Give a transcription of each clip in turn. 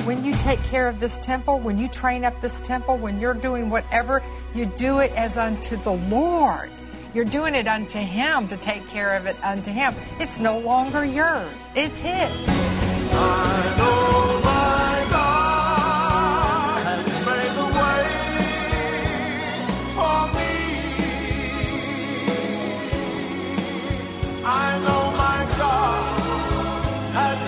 when you take care of this temple, when you train up this temple, when you're doing whatever, you do it as unto the Lord. You're doing it unto Him, to take care of it unto Him. It's no longer yours. It's His. I know my God has made the way for me. I know my God has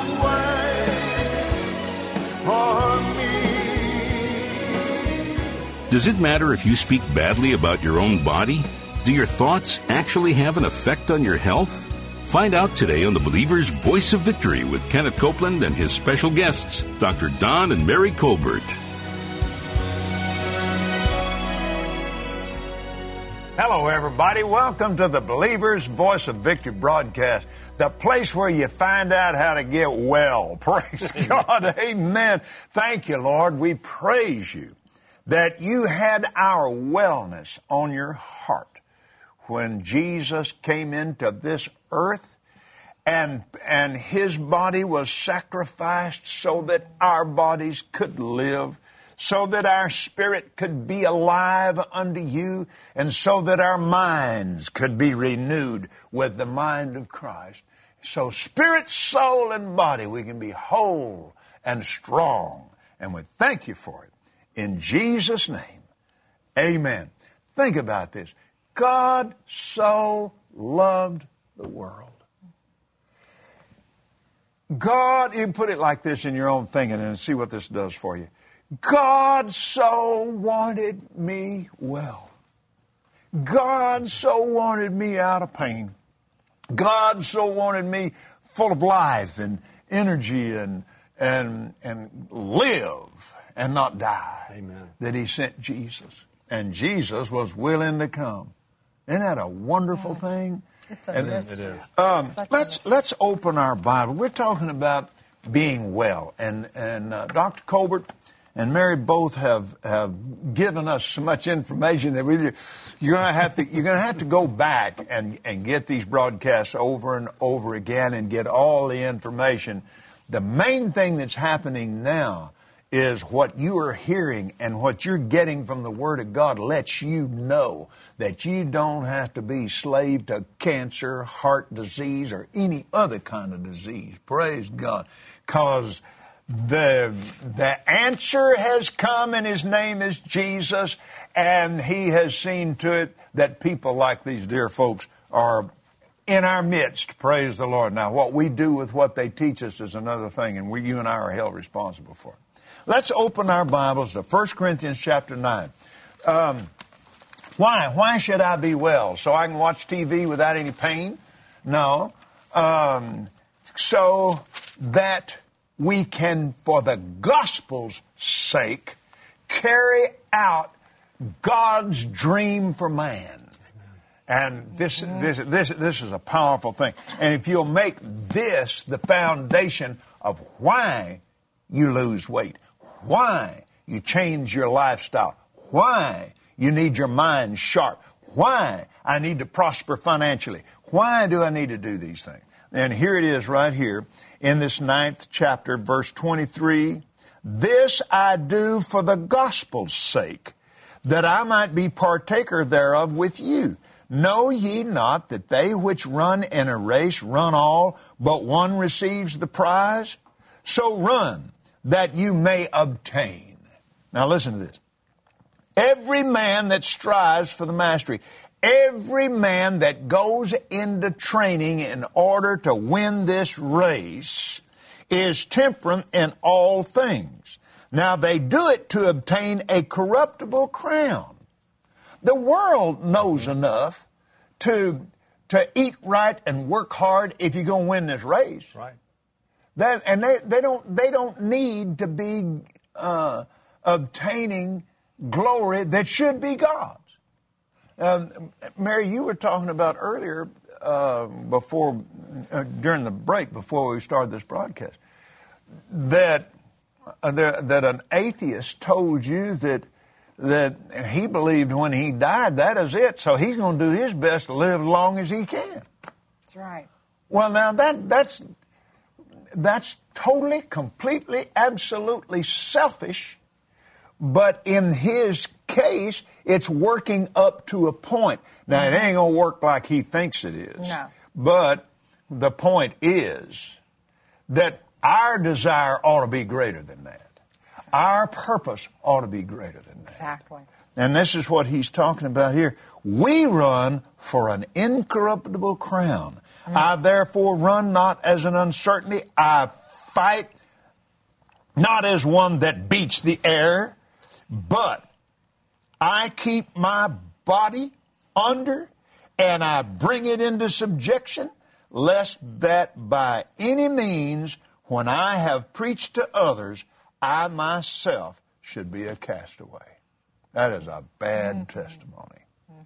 made the way for me. Does it matter if you speak badly about your own body? Do your thoughts actually have an effect on your health? Find out today on the Believer's Voice of Victory with Kenneth Copeland and his special guests, Dr. Don and Mary Colbert. Hello, everybody. Welcome to the Believer's Voice of Victory broadcast, the place where you find out how to get well. Praise God. Amen. Thank you, Lord. We praise you that you had our wellness on your heart when Jesus came into this earth and His body was sacrificed so that our bodies could live, so that our spirit could be alive unto you, and so that our minds could be renewed with the mind of Christ. So spirit, soul, and body, we can be whole and strong. And we thank you for it. In Jesus' name, amen. Think about this. God so loved the world. God, you put it like this in your own thinking and see what this does for you. God so wanted me well. God so wanted me out of pain. God so wanted me full of life and energy and live and not die. Amen. That He sent Jesus. And Jesus was willing to come. Isn't that a wonderful thing? It's a mystery. It is. Let's open our Bible. We're talking about being well, and Dr. Colbert and Mary both have given us so much information that you're going to have to go back and get these broadcasts over and over again and get all the information. The main thing that's happening now is what you are hearing and what you're getting from the Word of God lets you know that you don't have to be slave to cancer, heart disease, or any other kind of disease. Praise God. Because the answer has come, and His name is Jesus, and He has seen to it that people like these dear folks are in our midst. Praise the Lord. Now, what we do with what they teach us is another thing, and you and I are held responsible for it. Let's open our Bibles to 1 Corinthians chapter 9. Why should I be well? So I can watch TV without any pain? No. So that we can, for the gospel's sake, carry out God's dream for man. And this is a powerful thing. And if you'll make this the foundation of why you lose weight, why you change your lifestyle, why you need your mind sharp, why I need to prosper financially, why do I need to do these things? And here it is right here in this 9th chapter, verse 23. This I do for the gospel's sake, that I might be partaker thereof with you. Know ye not that they which run in a race run all, but one receives the prize? So run, that you may obtain. Now listen to this. Every man that strives for the mastery, every man that goes into training in order to win this race is temperate in all things. Now they do it to obtain a corruptible crown. The world knows enough to eat right and work hard if you're going to win this race. Right. And they don't need to be obtaining glory that should be God's. Mary, you were talking about earlier during the break before we started this broadcast that an atheist told you that he believed when he died that is it, so he's going to do his best to live as long as he can. That's right. Well, now that's that's totally, completely, absolutely selfish. But in his case, it's working up to a point. Now, it ain't going to work like he thinks it is. No. But the point is that our desire ought to be greater than that. Our purpose ought to be greater than that. Exactly. And this is what he's talking about here. We run for an incorruptible crown. I therefore run not as an uncertainty. I fight not as one that beats the air, but I keep my body under and I bring it into subjection, lest that by any means, when I have preached to others, I myself should be a castaway. That is a bad testimony.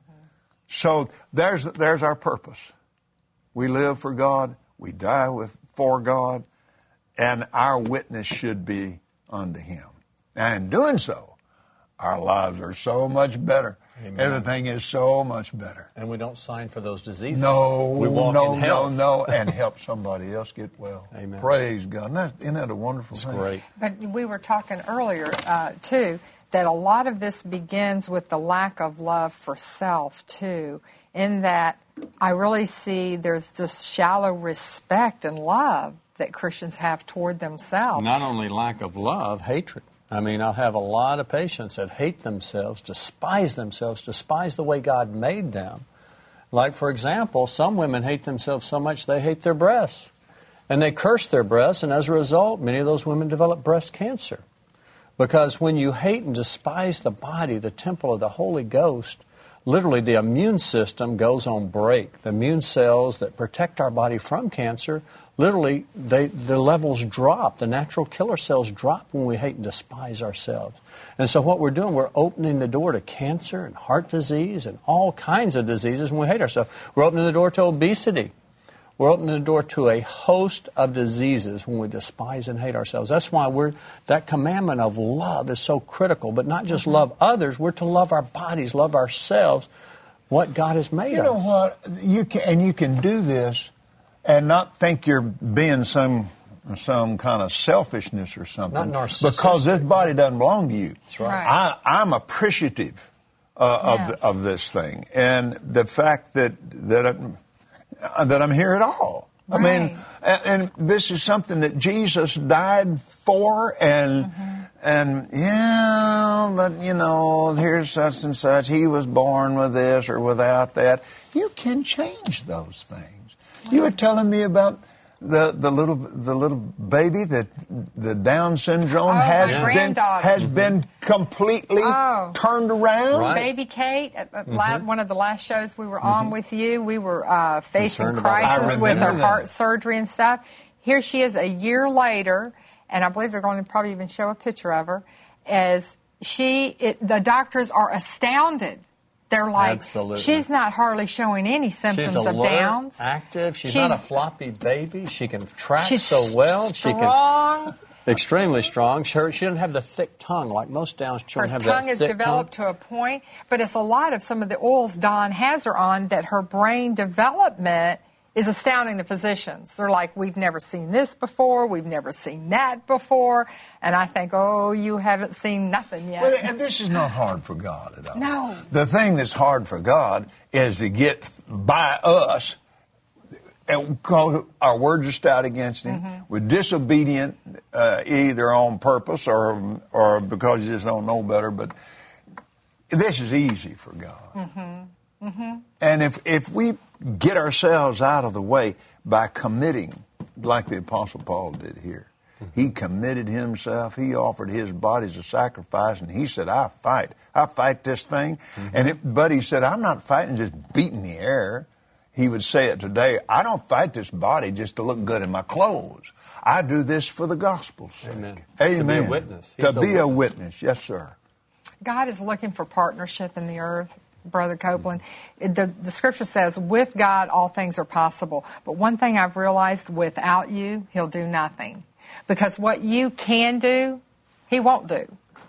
So there's our purpose. We live for God. We die for God. And our witness should be unto Him. And in doing so, our lives are so much better. Amen. Everything is so much better. And we don't sign for those diseases. No, we walk in health. no, and help somebody else get well. Amen. Praise God. Isn't that a wonderful thing? Great. But we were talking earlier, too, that a lot of this begins with the lack of love for self, too, in that I really see there's just shallow respect and love that Christians have toward themselves. Not only lack of love, hatred. I mean, I'll have a lot of patients that hate themselves, despise the way God made them. Like, for example, some women hate themselves so much they hate their breasts. And they curse their breasts, and as a result, many of those women develop breast cancer. Because when you hate and despise the body, the temple of the Holy Ghost, literally the immune system goes on break. The immune cells that protect our body from cancer, literally the levels drop. The natural killer cells drop when we hate and despise ourselves. And so what we're doing, we're opening the door to cancer and heart disease and all kinds of diseases when we hate ourselves. We're opening the door to obesity. We're opening the door to a host of diseases when we despise and hate ourselves. That's why that commandment of love is so critical. But not just love others, we're to love our bodies, love ourselves, what God has made us. You know what? You can do this and not think you're being some kind of selfishness or something. Not narcissistic. Because this body doesn't belong to you. That's right. I'm appreciative of this thing. And the fact that I'm here at all. Right. I mean, and this is something that Jesus died for, and but here's such and such. He was born with this or without that. You can change those things. Right. You were telling me about the little baby that the Down syndrome has been completely turned around. Right. Baby Kate, one of the last shows we were on with you, we were facing crisis with her heart surgery and stuff. Here she is a year later, and I believe they're going to probably even show a picture of her, as the doctors are astounded. They're like, absolutely. She's not hardly showing any symptoms of Downs. Active. She's not a floppy baby. She can track she's so well. Strong. Extremely strong. She doesn't have the thick tongue like most Down's children have. Her tongue is developed to a point, but it's a lot of some of the oils Don has her on that her brain development is astounding the physicians. They're like, we've never seen this before, we've never seen that before, and I think, you haven't seen nothing yet. Well, and this is not hard for God at all. No. The thing that's hard for God is to get by us, and our words are stout against Him. Mm-hmm. We're disobedient either on purpose or because you just don't know better, but this is easy for God. Mm-hmm. Mm-hmm. And if we get ourselves out of the way by committing, like the Apostle Paul did here. He committed himself. He offered his body as a sacrifice, and he said, I fight this thing. Mm-hmm. But he said, I'm not fighting just beating the air. He would say it today, I don't fight this body just to look good in my clothes. I do this for the gospel's sake. Amen. Amen. To be a witness. To be a witness. Yes, sir. God is looking for partnership in the earth. Brother Copeland, the Scripture says, with God, all things are possible. But one thing I've realized, without you, He'll do nothing. Because what you can do, He won't do.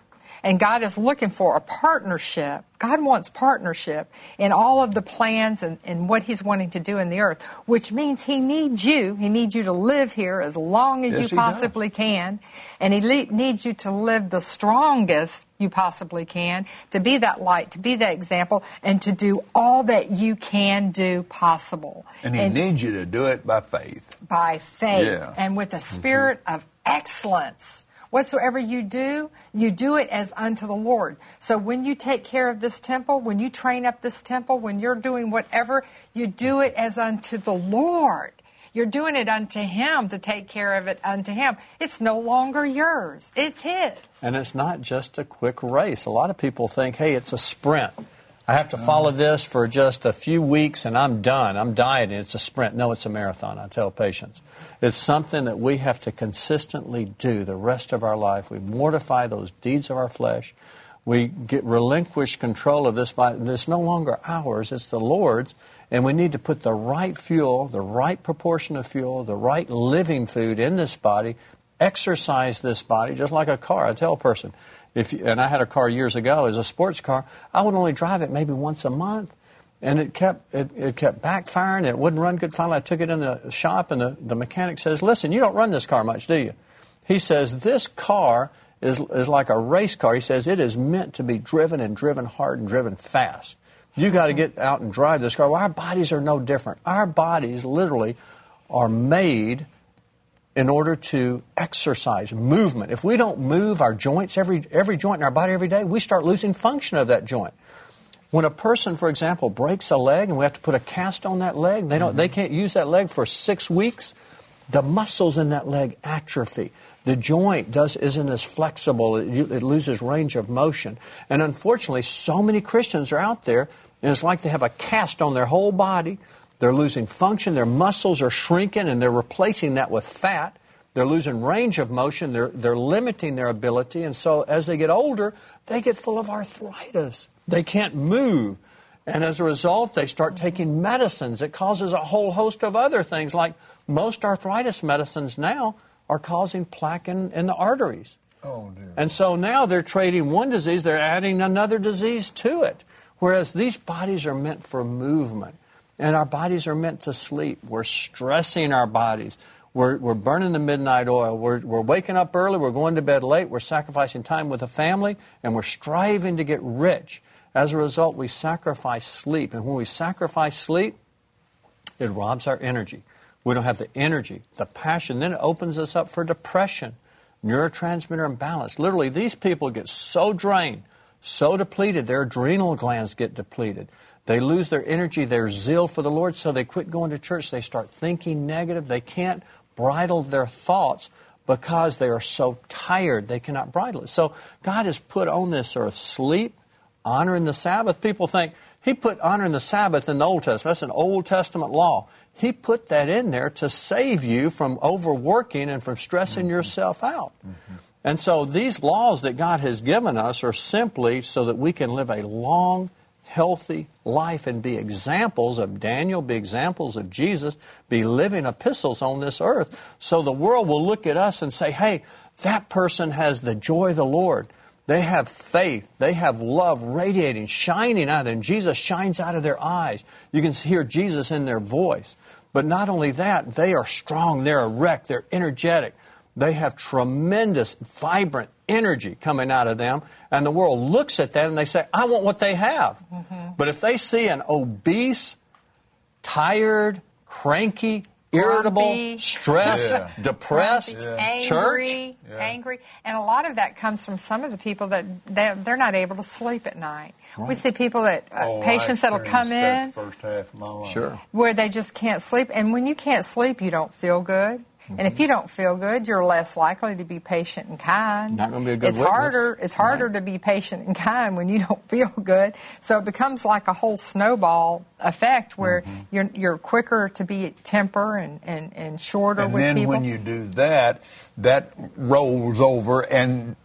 And God is looking for a partnership. God wants partnership in all of the plans and what He's wanting to do in the earth, which means He needs you. He needs you to live here as long as you possibly can. And He needs you to live the strongest you possibly can, to be that light, to be that example, and to do all that you can do possible. And He needs you to do it by faith. By faith. Yeah. And with a spirit of excellence. Whatsoever you do it as unto the Lord. So when you take care of this temple, when you train up this temple, when you're doing whatever, you do it as unto the Lord. You're doing it unto Him, to take care of it unto Him. It's no longer yours. It's His. And it's not just a quick race. A lot of people think, hey, it's a sprint. I have to follow this for just a few weeks and I'm done. I'm dieting. It's a sprint. No, it's a marathon, I tell patients. It's something that we have to consistently do the rest of our life. We mortify those deeds of our flesh. We relinquish control of this body. It's no longer ours. It's the Lord's. And we need to put the right fuel, the right proportion of fuel, the right living food in this body, exercise this body, just like a car. I tell a person, and I had a car years ago as a sports car, I would only drive it maybe once a month. And it kept backfiring. It wouldn't run good. Finally, I took it in the shop, and the mechanic says, listen, you don't run this car much, do you? He says, this car is like a race car. He says, it is meant to be driven and driven hard and driven fast. You got to get out and drive this car. Well, our bodies are no different. Our bodies literally are made in order to exercise movement. If we don't move our joints, every joint in our body every day, we start losing function of that joint. When a person, for example, breaks a leg and we have to put a cast on that leg, they can't use that leg for 6 weeks, the muscles in that leg atrophy. The joint isn't as flexible. It loses range of motion. And unfortunately, so many Christians are out there, and it's like they have a cast on their whole body. They're losing function. Their muscles are shrinking, and they're replacing that with fat. They're losing range of motion. They're limiting their ability. And so as they get older, they get full of arthritis. They can't move. And as a result, they start taking medicines. It causes a whole host of other things, like most arthritis medicines now are causing plaque in the arteries. Oh, dear. And so now they're trading one disease, they're adding another disease to it. Whereas these bodies are meant for movement. And our bodies are meant to sleep. We're stressing our bodies. We're burning the midnight oil. We're waking up early. We're going to bed late. We're sacrificing time with the family. And we're striving to get rich. As a result, we sacrifice sleep. And when we sacrifice sleep, it robs our energy. We don't have the energy, the passion. Then it opens us up for depression, neurotransmitter imbalance. Literally, these people get so drained, so depleted, their adrenal glands get depleted. They lose their energy, their zeal for the Lord, so they quit going to church. They start thinking negative. They can't bridle their thoughts because they are so tired they cannot bridle it. So God has put on this earth sleep, honoring the Sabbath. People think He put honoring the Sabbath in the Old Testament. That's an Old Testament law. He put that in there to save you from overworking and from stressing yourself out. And so these laws that God has given us are simply so that we can live a long, healthy life and be examples of Daniel, be examples of Jesus, be living epistles on this earth. So the world will look at us and say, hey, that person has the joy of the Lord. They have faith. They have love radiating, shining out of them. Jesus shines out of their eyes. You can hear Jesus in their voice. But not only that, they are strong. They're erect. They're energetic. They have tremendous, vibrant energy coming out of them. And the world looks at them and they say, I want what they have. But if they see an obese, tired, cranky, irritable, Grumpy, stressed, depressed church. Angry. And a lot of that comes from some of the people that they're not able to sleep at night. Right. We see people that, patients that'll come in, the first half of my life. Sure. where they just can't sleep. And when you can't sleep, you don't feel good. And if you don't feel good, you're less likely to be patient and kind. Not going to be a good It's witness. It's harder to be patient and kind when you don't feel good. So it becomes like a whole snowball effect where you're quicker to be at temper and shorter with people. And then when you do that, that rolls over and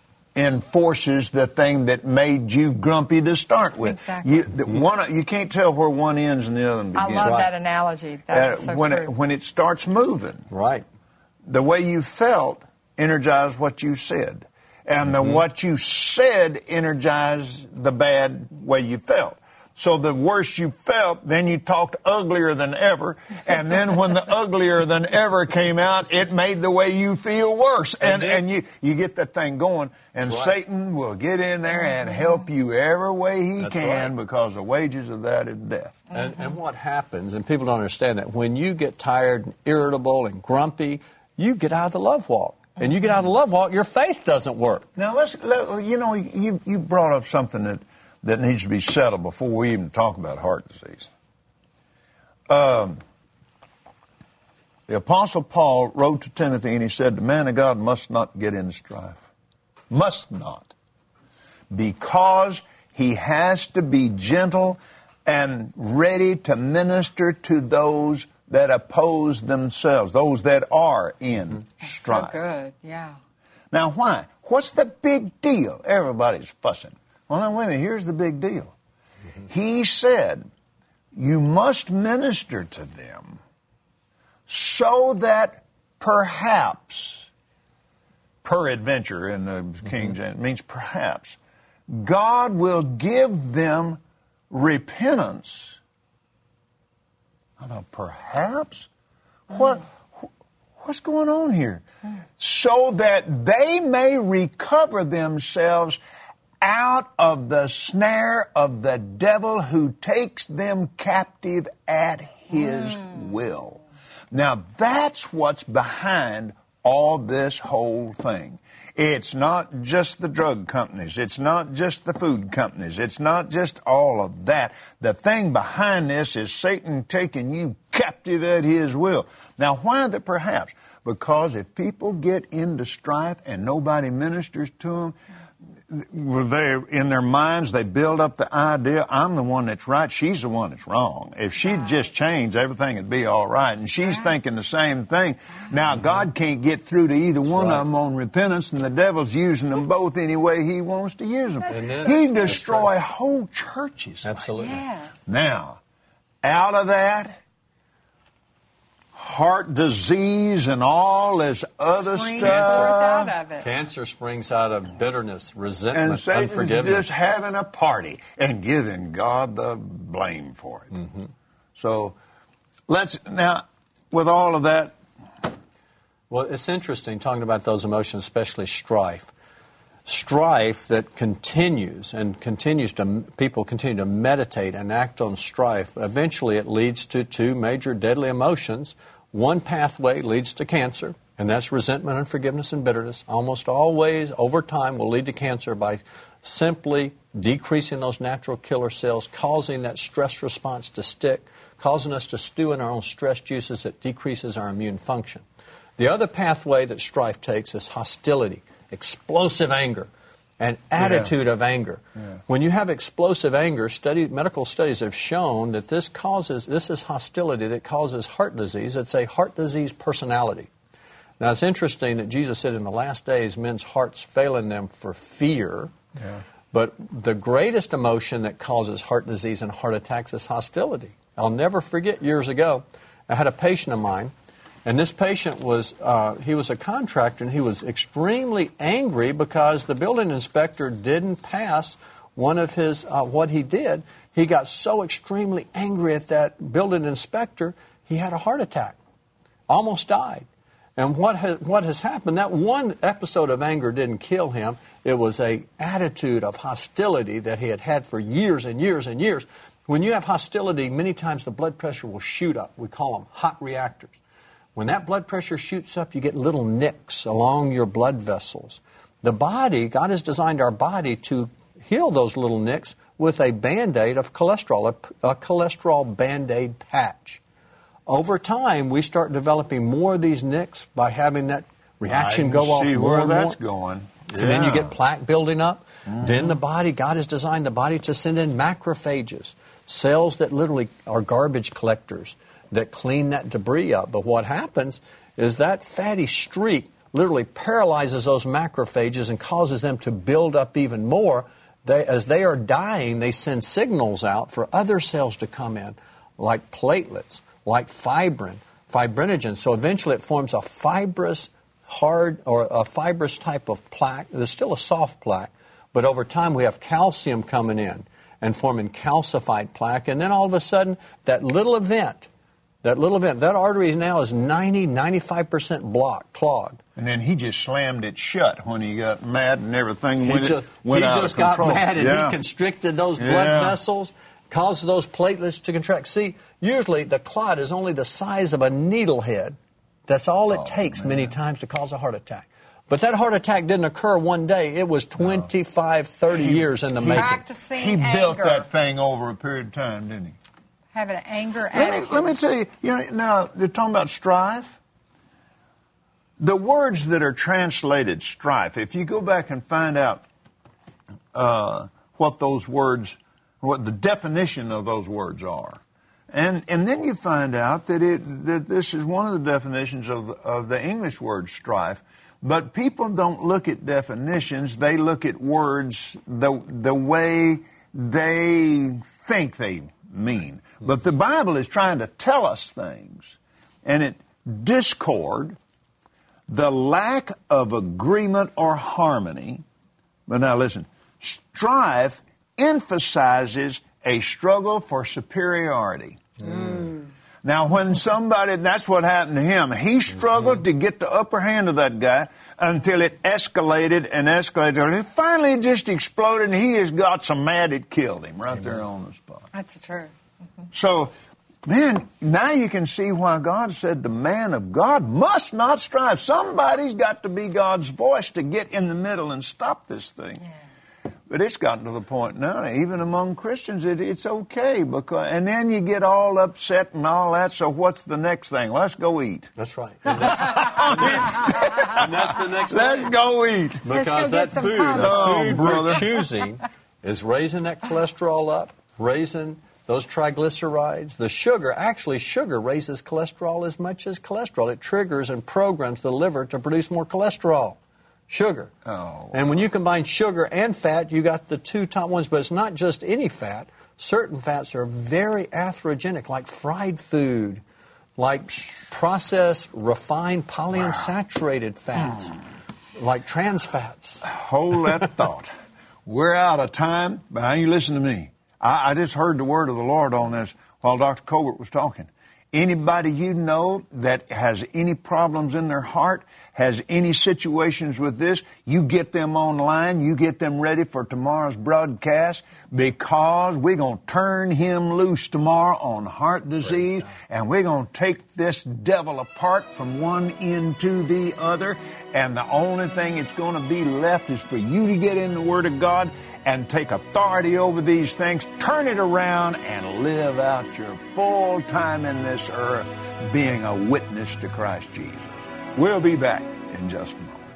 enforces the thing that made you grumpy to start with. Exactly. You can't tell where one ends and the other begins. I love that analogy. That's so true. When it starts moving, Right. the way you felt energized what you said. And what you said energized the bad way you felt. So the worse you felt, then you talked uglier than ever. And then when the uglier than ever came out, it made the way you feel worse. And you get that thing going. And Satan will get in there and help you every way he can because the wages of that is death. And what happens, and people don't understand that, when you get tired and irritable and grumpy, you get out of the love walk. And you get out of the love walk, your faith doesn't work. Now, you brought up something that needs to be settled before we even talk about heart disease. The Apostle Paul wrote to Timothy and he said, the man of God must not get into strife. Must not. Because he has to be gentle and ready to minister to those that oppose themselves, those that are in strife. So good, yeah. Now, why? What's the big deal? Everybody's fussing. Well, now, wait a minute. Here's the big deal. He said, you must minister to them so that perhaps, peradventure in the King James, means perhaps, God will give them repentance. I thought, perhaps? What's going on here? So that they may recover themselves out of the snare of the devil who takes them captive at his will. Now, that's what's behind all this whole thing. It's not just the drug companies. It's not just the food companies. It's not just all of that. The thing behind this is Satan taking you captive at his will. Now, why that perhaps? Because if people get into strife and nobody ministers to them, in their minds, they build up the idea, I'm the one that's right, she's the one that's wrong. If she'd just change, everything would be all right. And she's thinking the same thing. Now, God can't get through to either one of them on repentance, and the devil's using them both any way he wants to use them. He'd destroy whole churches. Absolutely. Yes. Now, out of that, heart disease and all this other Springs stuff. out of it. Cancer springs out of bitterness, And resentment, Satan's unforgiveness. just having a party and giving God the blame for it. So now, with all of that. Well, it's interesting talking about those emotions, especially strife. Strife that continues to, people continue to meditate and act on strife. Eventually it leads to two major deadly emotions. One pathway leads to cancer, and that's resentment, unforgiveness, and bitterness. Almost always, over time, will lead to cancer by simply decreasing those natural killer cells, causing that stress response to stick, causing us to stew in our own stress juices that decreases our immune function. The other pathway that strife takes is hostility, explosive anger, an attitude of anger. When you have explosive anger, medical studies have shown that this is hostility that causes heart disease. It's a heart disease personality. Now, it's interesting that Jesus said in the last days, men's hearts failing them for fear. But the greatest emotion that causes heart disease and heart attacks is hostility. I'll never forget years ago, I had a patient of mine. And this patient was a contractor, and he was extremely angry because the building inspector didn't pass one of his, what he did. He got so extremely angry at that building inspector, he had a heart attack, almost died. And what has happened, that one episode of anger didn't kill him. It was an attitude of hostility that he had had for years and years and years. When you have hostility, many times the blood pressure will shoot up. We call them hot reactors. When that blood pressure shoots up, you get little nicks along your blood vessels. The body, God has designed our body to heal those little nicks with a Band-Aid of cholesterol, a cholesterol Band-Aid patch. Over time, we start developing more of these nicks by having that reaction go off more and more. See where that's going. And then you get plaque building up. Then the body, God has designed the body to send in macrophages, cells that literally are garbage collectors, that clean that debris up. But what happens is that fatty streak literally paralyzes those macrophages and causes them to build up even more. As they are dying, they send signals out for other cells to come in, like platelets, like fibrinogen. So eventually it forms a fibrous hard or a fibrous type of plaque. There's still a soft plaque, but over time we have calcium coming in and forming calcified plaque. And then all of a sudden, that artery now is 95% blocked, clogged. And then he just slammed it shut when he got mad and everything He went just out got of control. mad and Yeah. he constricted those blood vessels, caused those platelets to contract. See, usually the clot is only the size of a needle head. That's all it takes many times to cause a heart attack. But that heart attack didn't occur one day. It was 25, 30 years in the making. Practicing He built anger. that thing over a period of time, didn't he? Have an anger attitude. Let me tell you, now they're talking about strife. The words that are translated strife, if you go back and find out what those words, what the definition of those words are, and then you find out that this is one of the definitions of the English word strife. But people don't look at definitions; they look at words the way they think they mean. But the Bible is trying to tell us things, and discord, the lack of agreement or harmony. But now listen, strife emphasizes a struggle for superiority. Now when that's what happened to him. He struggled to get the upper hand of that guy until it escalated and escalated. It finally just exploded and he just got so mad it killed him right there on the spot. That's the truth. So, man, now you can see why God said the man of God must not strive. Somebody's got to be God's voice to get in the middle and stop this thing. Yes. But it's gotten to the point now, even among Christians, it's okay. And then you get all upset and all that, so what's the next thing? Let's go eat. That's right. And that's the next thing. Let's go eat. Because that Let's go get some food, pommes. the food we're choosing is raising that cholesterol up, raising those triglycerides. The sugar raises cholesterol as much as cholesterol. It triggers and programs the liver to produce more cholesterol. Sugar. Oh. And when you combine sugar and fat, you got the two top ones, but it's not just any fat. Certain fats are very atherogenic, like fried food, like processed, refined, polyunsaturated fats, like trans fats. Hold that thought. We're out of time, but now you listen to me. I just heard the word of the Lord on this while Dr. Colbert was talking. Anybody you know that has any problems in their heart, has any situations with this, you get them online, you get them ready for tomorrow's broadcast, because we're going to turn him loose tomorrow on heart disease, and we're going to take this devil apart from one end to the other, and the only thing that's going to be left is for you to get in the Word of God and take authority over these things, turn it around, and live out your full time in this earth being a witness to Christ Jesus. We'll be back in just a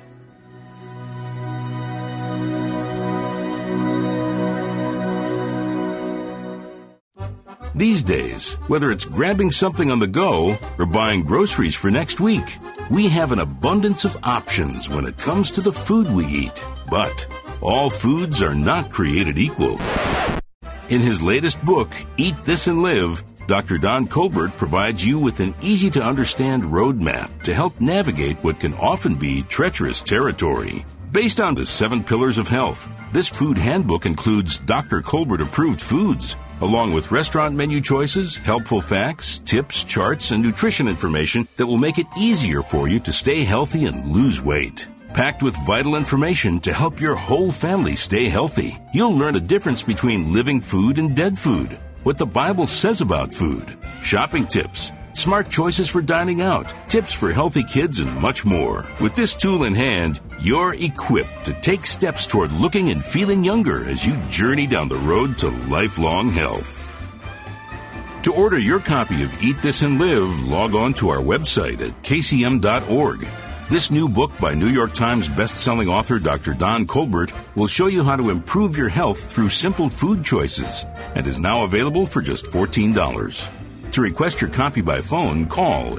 moment. These days, whether it's grabbing something on the go or buying groceries for next week, we have an abundance of options when it comes to the food we eat. But all foods are not created equal. In his latest book, Eat This and Live, Dr. Don Colbert provides you with an easy-to-understand roadmap to help navigate what can often be treacherous territory. Based on the 7 pillars of health, this food handbook includes Dr. Colbert-approved foods, along with restaurant menu choices, helpful facts, tips, charts, and nutrition information that will make it easier for you to stay healthy and lose weight. Packed with vital information to help your whole family stay healthy. You'll learn the difference between living food and dead food, what the Bible says about food, shopping tips, smart choices for dining out, tips for healthy kids, and much more. With this tool in hand, you're equipped to take steps toward looking and feeling younger as you journey down the road to lifelong health. To order your copy of Eat This and Live, log on to our website at kcm.org. This new book by New York Times best-selling author Dr. Don Colbert will show you how to improve your health through simple food choices and is now available for just $14. To request your copy by phone, call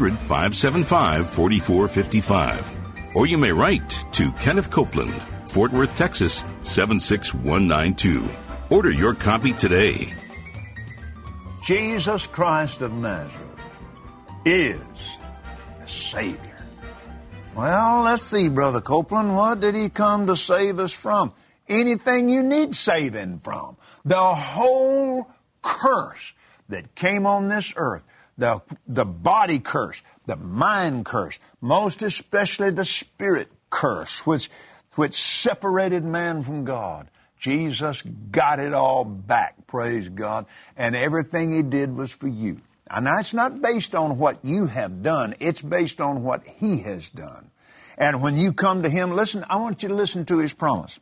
800-575-4455. Or you may write to Kenneth Copeland, Fort Worth, Texas, 76192. Order your copy today. Jesus Christ of Nazareth is the Savior. Well, let's see, Brother Copeland. What did he come to save us from? Anything you need saving from. The whole curse that came on this earth, the body curse, the mind curse, most especially the spirit curse, which separated man from God. Jesus got it all back, praise God, and everything He did was for you. And that's not based on what you have done. It's based on what He has done. And when you come to Him, listen, I want you to listen to His promise.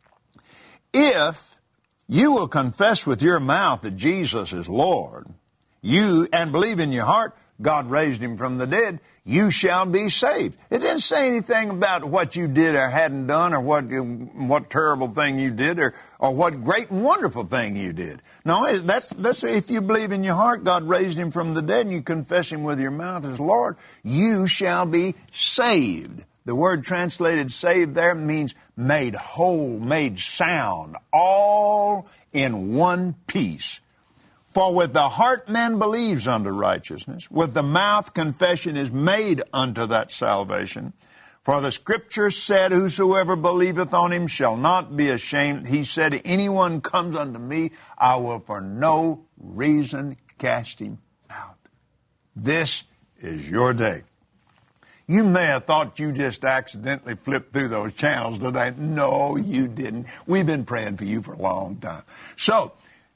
If you will confess with your mouth that Jesus is Lord, and believe in your heart God raised Him from the dead, you shall be saved. It didn't say anything about what you did or hadn't done, or what terrible thing you did, or what great and wonderful thing you did. No, that's if you believe in your heart God raised Him from the dead and you confess Him with your mouth as Lord, you shall be saved. The word translated saved there means made whole, made sound, all in one piece. For with the heart man believes unto righteousness, with the mouth confession is made unto that salvation. For the Scripture said, whosoever believeth on Him shall not be ashamed. He said, anyone comes unto me, I will for no reason cast him out. This is your day. You may have thought you just accidentally flipped through those channels today. No, you didn't. We've been praying for you for a long time. So,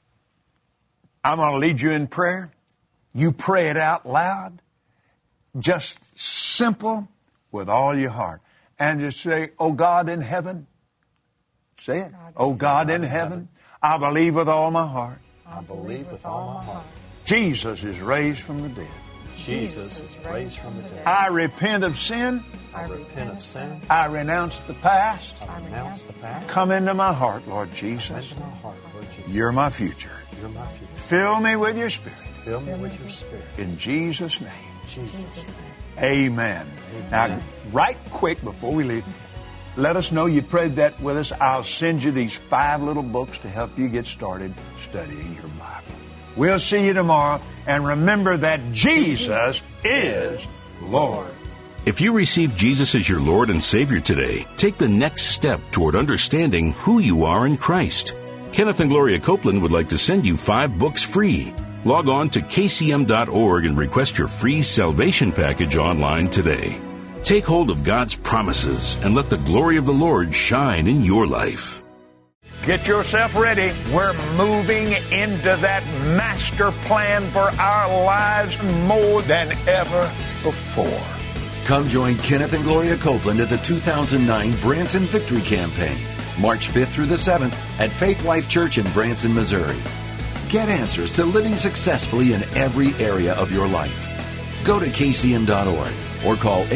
I'm going to lead you in prayer. You pray it out loud, just simple, with all your heart. And just say, oh God in heaven. Say it. Oh God in heaven, I believe with all my heart. I believe with all my heart. Jesus is raised from the dead. Jesus is raised from the dead. I repent of sin. I repent of sin. I renounce the past. I renounce the past. Come into my heart, Lord Jesus. Come into my heart, Lord Jesus. You're my future. You're my future. Fill me with your Spirit. Fill me with your Spirit. In Jesus' name. Jesus' name. Amen. Now, right quick before we leave, let us know you prayed that with us. I'll send you these 5 little books to help you get started studying your Bible. We'll see you tomorrow. And remember that Jesus is Lord. If you receive Jesus as your Lord and Savior today, take the next step toward understanding who you are in Christ. Kenneth and Gloria Copeland would like to send you 5 books free. Log on to kcm.org and request your free salvation package online today. Take hold of God's promises and let the glory of the Lord shine in your life. Get yourself ready. We're moving into that master plan for our lives more than ever before. Come join Kenneth and Gloria Copeland at the 2009 Branson Victory Campaign, March 5th through the 7th at Faith Life Church in Branson, Missouri. Get answers to living successfully in every area of your life. Go to kcm.org or call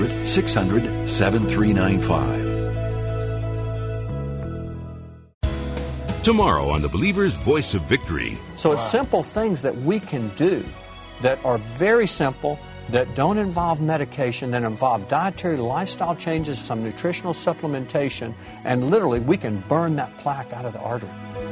800-600-7395. Tomorrow on The Believer's Voice of Victory. So it's simple things that we can do that are very simple, that don't involve medication, that involve dietary lifestyle changes, some nutritional supplementation, and literally we can burn that plaque out of the artery.